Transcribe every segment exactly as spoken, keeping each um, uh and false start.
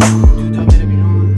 دودا بره بیرون.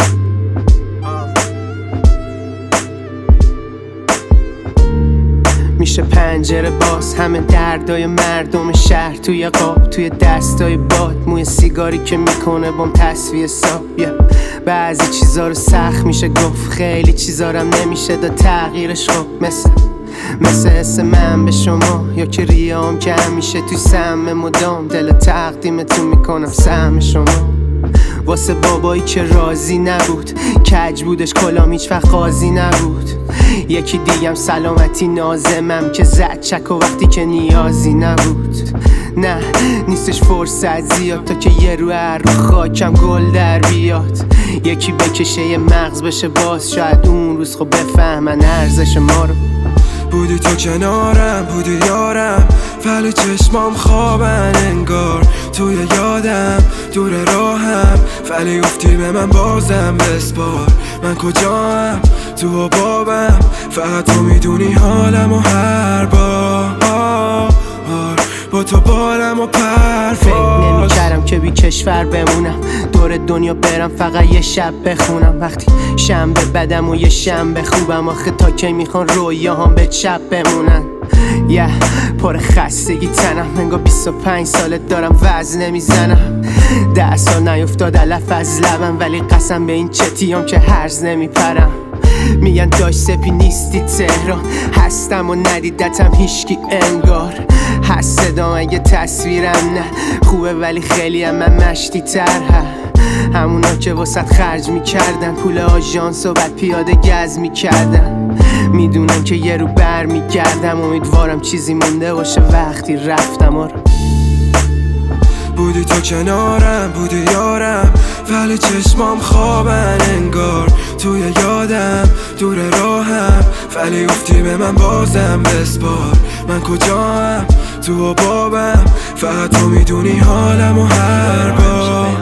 میشه پنجره باز، همه دردای مردم شهر توی قاب، توی دستای باد، موی سیگاری که میکنه بام تصفیه ساب. بعضی چیزا رو سخت میشه گفت، خیلی چیزا رو نمیشه دا تغییرش. خب مثل مثل حس من به شما، یا که ریام که همیشه توی سهم مدام، دل تقدیمتون میکنم سهم شما. واسه بابایی که راضی نبود، کج بودش کلام هیچ وقت قاضی نبود. یکی دیگم سلامتی نازمم که زد چک و وقتی که نیازی نبود. نه نیستش فرصت زیاد تا که یه رو هر رو خاکم گل در بیاد. یکی بکشه یه مغز بشه باز، شاید اون روز خب بفهمن ارزش ما رو. بودی تو کنارم، بودی یارم، ولی چشمام خوابن انگار. توی یادم دور راهم، ولی افتی به من بازم بسپار. من کجام تو و بابم، فقط تو میدونی حالم و هر بار با تو بالم و پرواز. فکر نمی‌کردم که بی کشور بمونم، دور دنیا برم فقط یه شب بخونم. وقتی شنبه بدم و یه شنبه خوبم، آخه تا کی میخوان رویاهام به چپ بمونن. یه yeah, پر خستگی تنم، انگار بیست و پنج سالت دارم وزن نمیزنم. ده سال نیفتاد علف از لبم، ولی قسم به این چتیام که هرز نمیپرم. میگن داشت سپی نیستی تهران، هستم و ندیدتم هیشکی انگار. هست صدام اگه تصویرم نه خوبه، ولی خیلی هم من مشتی تره. همونا که واسط خرج میکردن پول آژانس و بعد پیاده گز میکردن. میدونم که یه رو بر میگردم، امیدوارم چیزی مونده باشه وقتی رفتم. آره بودی تو کنارم، بودی یارم، ولی چشمام خوابن انگار. توی یادم دور راهم، ولی افتی به من بازم بسپار. من کجام تو و بابم، فقط تو میدونی حالم و هر بار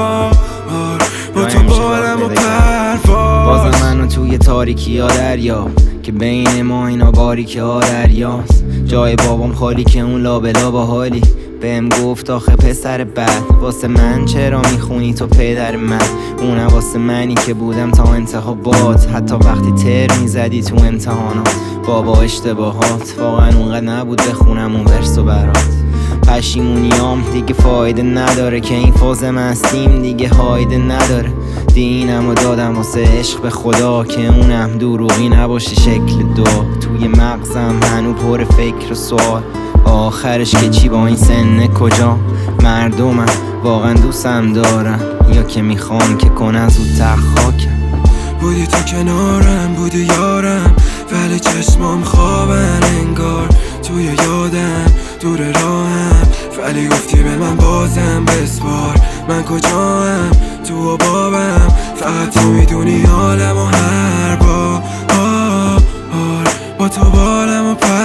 با تو بالم و پرواز. بازم منو توی تاریکی ها دریا، که بین ما اینا باریکی ها دریاست. جای بابام خالی که اون لابلا با حالی بهم گفت آخه پسر بد، واسه من چرا میخونی تو پدر من؟ اونه واسه منی که بودم تا انتها باد، حتی وقتی تر میزدی تو امتحانات. بابا اشتباهات واقعا اونقدر نبود بخونم اون ورس و برات. پشیمونیام دیگه فایده نداره، که این فاز مستیم دیگه هایده نداره. دینمو دادم واسه عشق به خدا، که اونم دروغی نباشه شکل دو. توی مغزم هنو پر فکر و سوال، آخرش که چی با این سن کجا؟ مردمم واقعا دوستم دارم، یا که میخوام که کنن زودتر خاکم. بودی تو کنارم، بودی یارم، ولی چشمام خوابن انگار. توی یادم دور راهم، ولی گفتی به من بازم بسپار. من کجام تو و بابم، فقط تو میدونی حالم و هر بار با تو بالم و پر